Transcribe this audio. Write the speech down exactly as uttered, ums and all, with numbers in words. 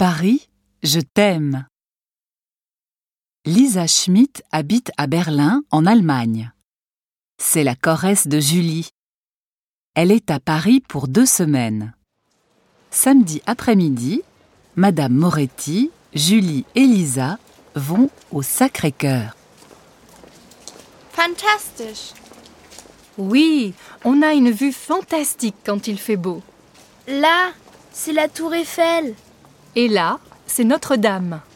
Paris, je t'aime. Lisa Schmidt habite à Berlin, en Allemagne. C'est la Corrèze de Julie. Elle est à Paris pour deux semaines. Samedi après-midi, Madame Moretti, Julie et Lisa vont au Sacré-Cœur. Fantastisch! Oui, on a une vue fantastique quand il fait beau. Là, c'est la Tour Eiffel. Et là, c'est Notre-Dame.